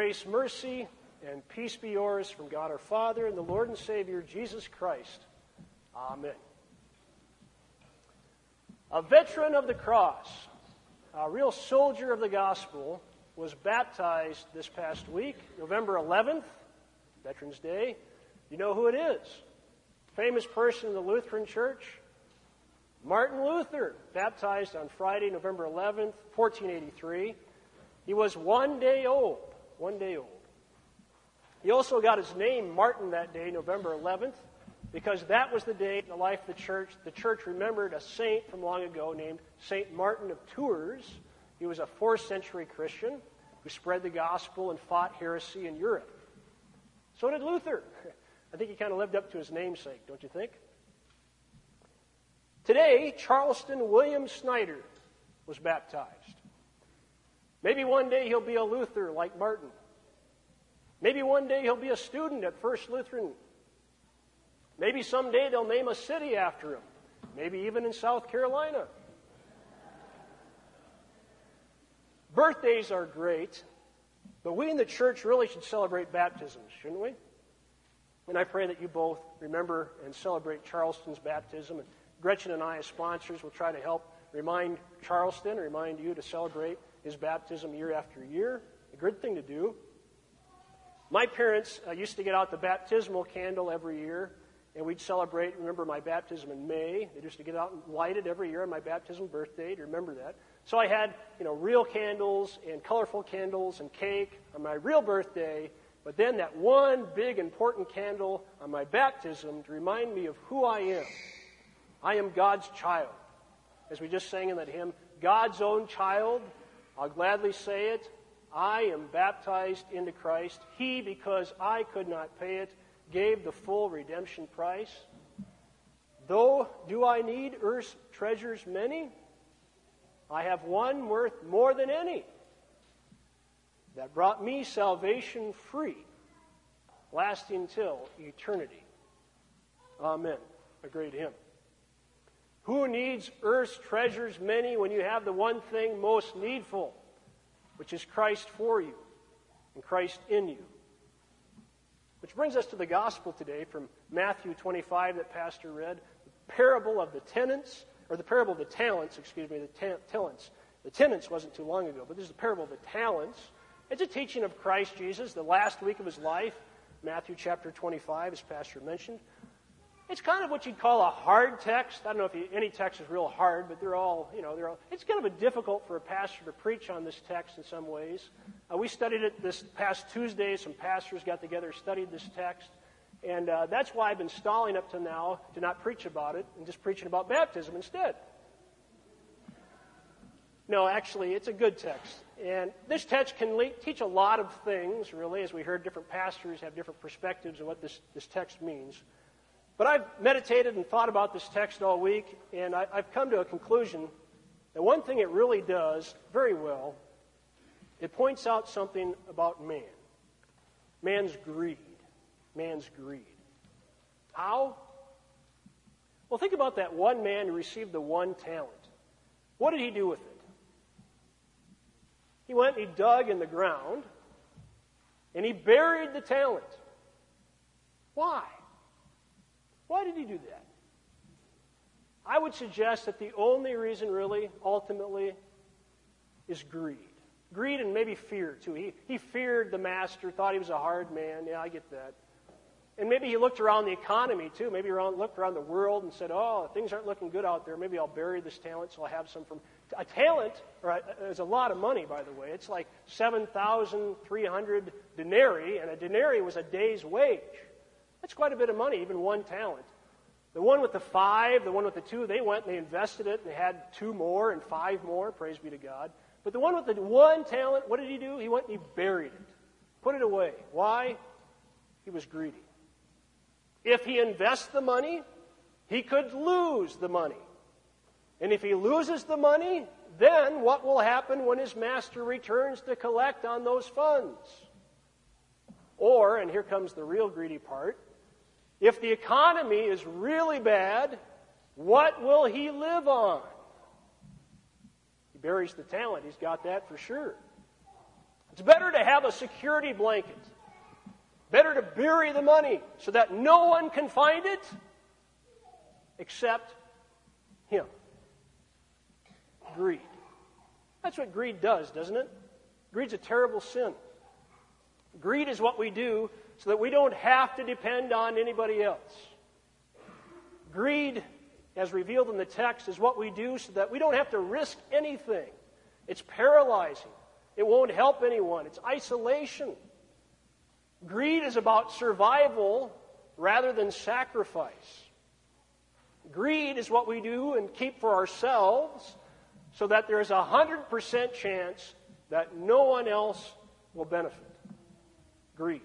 Grace, mercy, and peace be yours from God our Father and the Lord and Savior, Jesus Christ. Amen. A veteran of the cross, a real soldier of the gospel, was baptized this past week, November 11th, Veterans Day. You know who it is? Famous person in the Lutheran Church, Martin Luther, baptized on Friday, November 11th, 1483. He was 1 day old. 1 day old. He also got his name Martin that day, November 11th, because that was the day in the life of the church. The church remembered a saint from long ago named St. Martin of Tours. He was a 4th century Christian who spread the gospel and fought heresy in Europe. So did Luther. I think he kind of lived up to his namesake, don't you think? Today, Charleston William Snyder was baptized. Maybe one day he'll be a Luther like Martin. Maybe one day he'll be a student at First Lutheran. Maybe someday they'll name a city after him. Maybe even in South Carolina. Birthdays are great, but we in the church really should celebrate baptisms, shouldn't we? And I pray that you both remember and celebrate Charleston's baptism. And Gretchen and I, as sponsors, will try to help remind Charleston, remind you to celebrate his baptism year after year. A good thing to do. My parents used to get out the baptismal candle every year, and we'd celebrate, remember my baptism in May. They used to get out and light it every year on my baptism birthday, to remember that. So I had, real candles and colorful candles and cake on my real birthday, but then that one big important candle on my baptism to remind me of who I am. I am God's child. As we just sang in that hymn, God's own child, I'll gladly say it, I am baptized into Christ. He, because I could not pay it, gave the full redemption price. Though do I need earth's treasures many, I have one worth more than any, that brought me salvation free, lasting till eternity. Amen. A great hymn. Who needs earth's treasures many when you have the one thing most needful, which is Christ for you and Christ in you? Which brings us to the gospel today from Matthew 25 that Pastor read, the parable of the tenants, or the parable of the talents, talents. The tenants wasn't too long ago, but this is the parable of the talents. It's a teaching of Christ Jesus, the last week of his life, Matthew chapter 25, as Pastor mentioned. It's kind of what you'd call a hard text. I don't know if any text is real hard, but they're all, it's kind of difficult for a pastor to preach on this text in some ways. We studied it this past Tuesday. Some pastors got together, studied this text. And that's why I've been stalling up to now to not preach about it and just preaching about baptism instead. No, actually, it's a good text. And this text can teach a lot of things, really, as we heard different pastors have different perspectives of what this text means. But I've meditated and thought about this text all week, and I've come to a conclusion that one thing it really does very well, it points out something about man. Man's greed. Man's greed. How? Well, think about that one man who received the one talent. What did he do with it? He went and he dug in the ground, and he buried the talent. Why? Why did he do that? I would suggest that the only reason really, ultimately, is greed. Greed and maybe fear, too. He feared the master, thought he was a hard man. Yeah, I get that. And maybe he looked around the economy, too. Maybe looked around the world and said, things aren't looking good out there. Maybe I'll bury this talent so I'll have some from... A talent is a lot of money, by the way. It's like 7,300 denarii, and a denarii was a day's wage. That's quite a bit of money, even one talent. The one with the 5, the one with the 2, they went and they invested it, and they had 2 more and 5 more, praise be to God. But the one with the one talent, what did he do? He went and he buried it, put it away. Why? He was greedy. If he invests the money, he could lose the money. And if he loses the money, then what will happen when his master returns to collect on those funds? Or, and here comes the real greedy part, if the economy is really bad, what will he live on? He buries the talent. He's got that for sure. It's better to have a security blanket. Better to bury the money so that no one can find it except him. Greed. That's what greed does, doesn't it? Greed's a terrible sin. Greed is what we do so that we don't have to depend on anybody else. Greed, as revealed in the text, is what we do so that we don't have to risk anything. It's paralyzing. It won't help anyone. It's isolation. Greed is about survival rather than sacrifice. Greed is what we do and keep for ourselves so that there is 100% chance that no one else will benefit. Greed.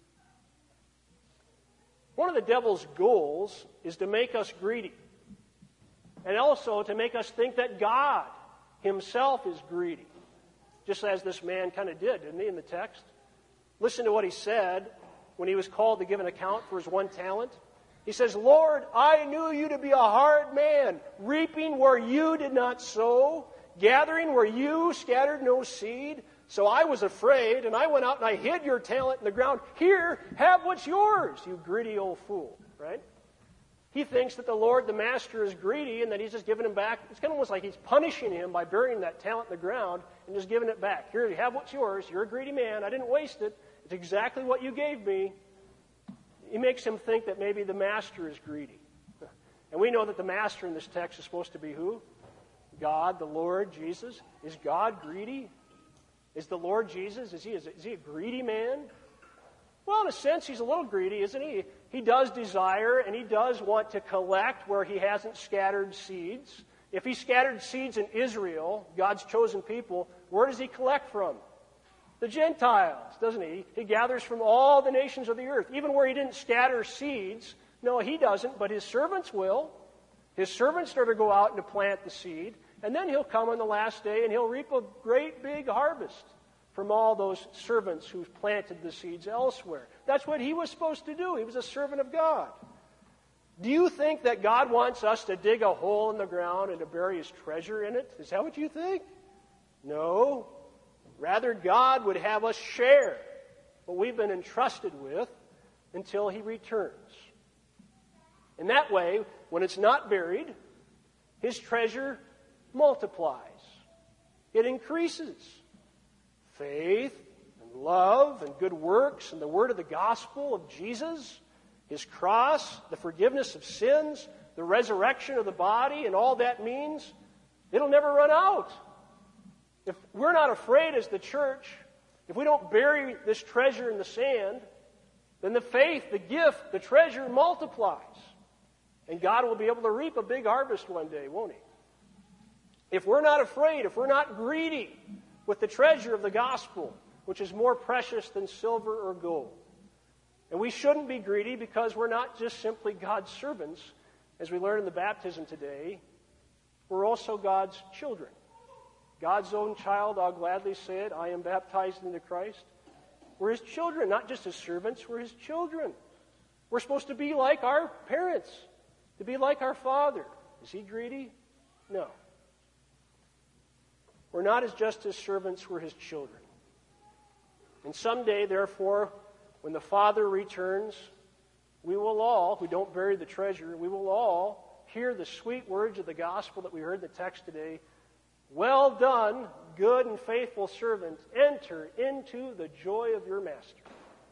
One of the devil's goals is to make us greedy, and also to make us think that God himself is greedy, just as this man kind of did, didn't he, in the text? Listen to what he said when he was called to give an account for his 1 talent. He says, "Lord, I knew you to be a hard man, reaping where you did not sow, gathering where you scattered no seed. So I was afraid, and I went out and I hid your talent in the ground. Here, have what's yours, you greedy old fool." Right? He thinks that the Lord, the master, is greedy and that he's just giving him back. It's kind of almost like he's punishing him by burying that talent in the ground and just giving it back. Here, you have what's yours. You're a greedy man. I didn't waste it. It's exactly what you gave me. He makes him think that maybe the master is greedy. And we know that the master in this text is supposed to be who? God, the Lord, Jesus. Is God greedy? Is the Lord Jesus, is he a greedy man? Well, in a sense, he's a little greedy, isn't he? He does desire and he does want to collect where he hasn't scattered seeds. If he scattered seeds in Israel, God's chosen people, where does he collect from? The Gentiles, doesn't he? He gathers from all the nations of the earth. Even where he didn't scatter seeds, no, he doesn't, but his servants will. His servants are to go out and to plant the seed, and then he'll come on the last day and he'll reap a great big harvest from all those servants who've planted the seeds elsewhere. That's what he was supposed to do. He was a servant of God. Do you think that God wants us to dig a hole in the ground and to bury his treasure in it? Is that what you think? No. Rather, God would have us share what we've been entrusted with until he returns. In that way, when it's not buried, his treasure multiplies. It increases. Faith and love and good works and the word of the gospel of Jesus, his cross, the forgiveness of sins, the resurrection of the body, and all that means, it'll never run out. If we're not afraid as the church, if we don't bury this treasure in the sand, then the faith, the gift, the treasure multiplies. And God will be able to reap a big harvest one day, won't he? If we're not afraid, if we're not greedy with the treasure of the gospel, which is more precious than silver or gold. And we shouldn't be greedy because we're not just simply God's servants, as we learn in the baptism today. We're also God's children. God's own child, I'll gladly say it, I am baptized into Christ. We're his children, not just his servants, we're his children. We're supposed to be like our parents, to be like our Father. Is he greedy? No. We're not as just his servants, we're his children. And someday, therefore, when the Father returns, we will all, who don't bury the treasure, we will all hear the sweet words of the gospel that we heard in the text today. Well done, good and faithful servant. Enter into the joy of your master.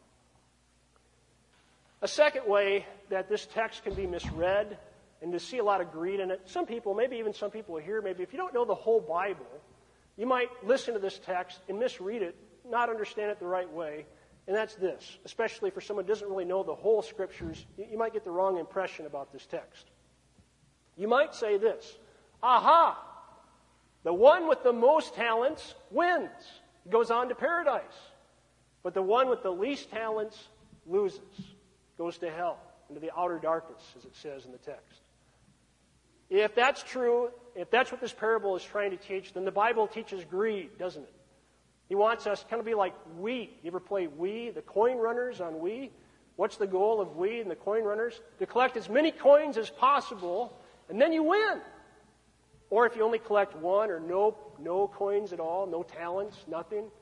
A second way that this text can be misread and to see a lot of greed in it, some people, maybe even some people here, maybe if you don't know the whole Bible, you might listen to this text and misread it, not understand it the right way, and that's this. Especially for someone who doesn't really know the whole Scriptures, you might get the wrong impression about this text. You might say this, aha, the one with the most talents wins, goes on to paradise. But the one with the least talents loses, goes to hell, into the outer darkness, as it says in the text. If that's true, if that's what this parable is trying to teach, then the Bible teaches greed, doesn't it? He wants us to kind of be like Wii. You ever play Wii, the coin runners on Wii? What's the goal of Wii and the coin runners? To collect as many coins as possible, and then you win. Or if you only collect one or no coins at all, no talents, nothing,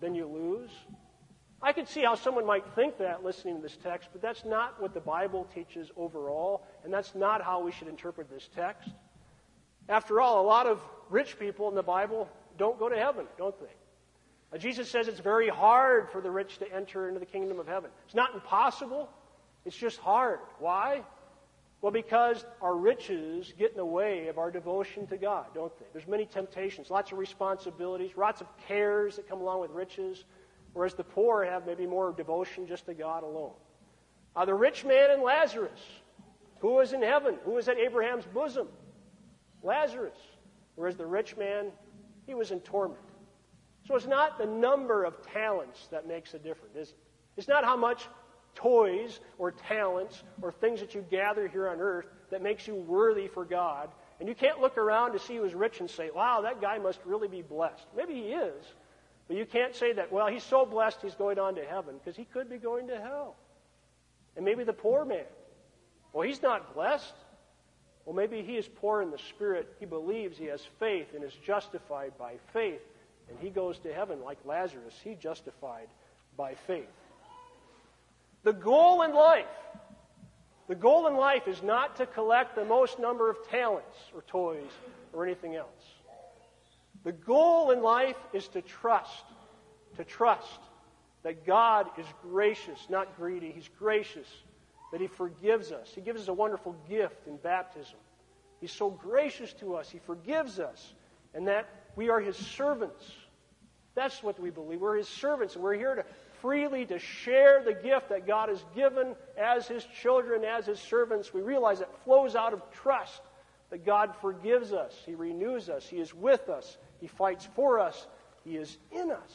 then you lose. I can see how someone might think that listening to this text, but that's not what the Bible teaches overall, and that's not how we should interpret this text. After all, a lot of rich people in the Bible don't go to heaven, don't they? Jesus says it's very hard for the rich to enter into the kingdom of heaven. It's not impossible. It's just hard. Why? Well, because our riches get in the way of our devotion to God, don't they? There's many temptations, lots of responsibilities, lots of cares that come along with riches, whereas the poor have maybe more devotion just to God alone. The rich man and Lazarus, who was in heaven, who was at Abraham's bosom? Lazarus. Whereas the rich man, he was in torment. So it's not the number of talents that makes a difference, is it? It's not how much toys or talents or things that you gather here on earth that makes you worthy for God. And you can't look around to see who's rich and say, wow, that guy must really be blessed. Maybe he is. But you can't say that, well, he's so blessed he's going on to heaven, because he could be going to hell. And maybe the poor man, well, he's not blessed. Well, maybe he is poor in the spirit. He believes he has faith and is justified by faith. And he goes to heaven like Lazarus. He justified by faith. The goal in life is not to collect the most number of talents or toys or anything else. The goal in life is to trust that God is gracious, not greedy. He's gracious, that He forgives us. He gives us a wonderful gift in baptism. He's so gracious to us. He forgives us, and that we are His servants. That's what we believe. We're His servants, and we're here to freely to share the gift that God has given as His children, as His servants. We realize that flows out of trust that God forgives us. He renews us. He is with us. He fights for us. He is in us.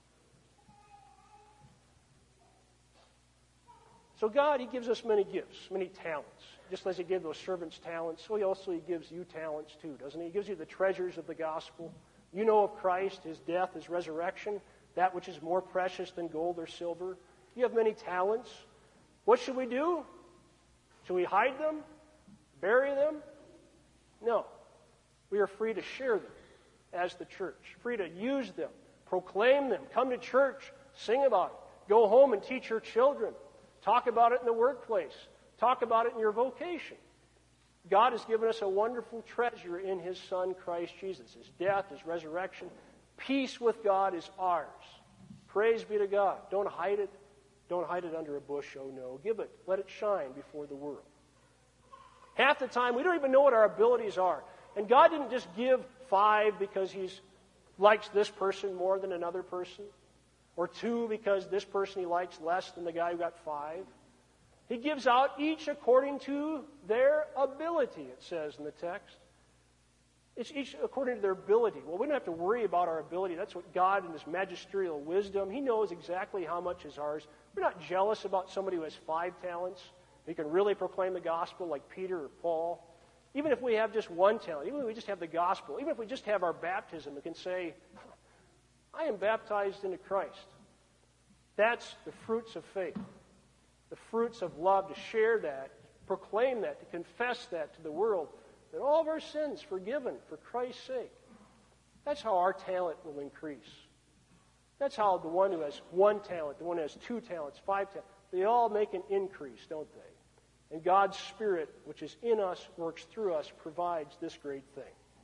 So God, He gives us many gifts, many talents. Just as He gave those servants talents, so He gives you talents too, doesn't He? He gives you the treasures of the gospel. You know of Christ, His death, His resurrection, that which is more precious than gold or silver. You have many talents. What should we do? Should we hide them? Bury them? No. We are free to share them as the church, free to use them, proclaim them, come to church, sing about it, go home and teach your children, talk about it in the workplace, talk about it in your vocation. God has given us a wonderful treasure in His Son, Christ Jesus. His death, His resurrection. Peace with God is ours. Praise be to God. Don't hide it. Don't hide it under a bush, oh no. Give it. Let it shine before the world. Half the time, we don't even know what our abilities are. And God didn't just give 5 because He likes this person more than another person, or 2 because this person He likes less than the guy who got 5. He gives out each according to their ability, it says in the text. It's each according to their ability. Well, we don't have to worry about our ability. That's what God in His magisterial wisdom, He knows exactly how much is ours. We're not jealous about somebody who has 5 talents. He can really proclaim the gospel like Peter or Paul. Even if we have just 1 talent, even if we just have the gospel, even if we just have our baptism, we can say, I am baptized into Christ. That's the fruits of faith. The fruits of love, to share that, proclaim that, to confess that to the world, that all of our sins forgiven for Christ's sake. That's how our talent will increase. That's how the one who has 1 talent, the one who has 2 talents, 5 talents, they all make an increase, don't they? And God's Spirit, which is in us, works through us, provides this great thing.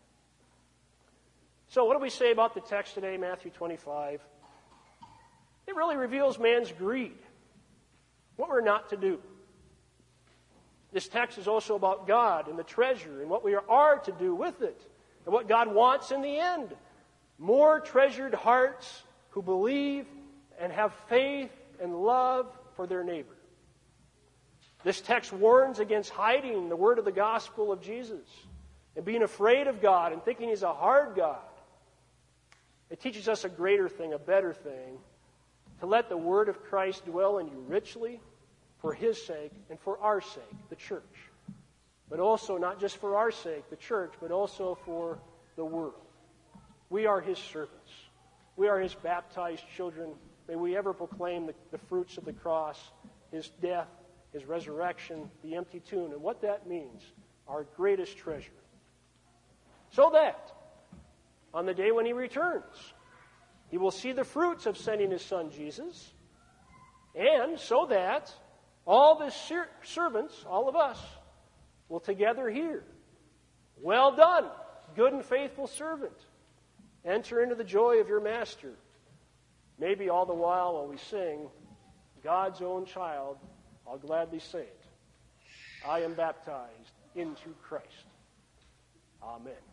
So what do we say about the text today, Matthew 25? It really reveals man's greed, what we're not to do. This text is also about God and the treasure and what we are to do with it and what God wants in the end. More treasured hearts who believe and have faith and love for their neighbor. This text warns against hiding the word of the gospel of Jesus and being afraid of God and thinking He's a hard God. It teaches us a greater thing, a better thing, to let the word of Christ dwell in you richly for His sake and for our sake, the church. But also not just for our sake, the church, but also for the world. We are His servants. We are His baptized children. May we ever proclaim the fruits of the cross, His death, His resurrection, the empty tomb, and what that means, our greatest treasure. So that on the day when He returns, He will see the fruits of sending his Son, Jesus, and so that all the servants, all of us, will together hear, "Well done, good and faithful servant. Enter into the joy of your master." Maybe all the while we sing, "God's own child, I'll gladly say it. I am baptized into Christ." Amen.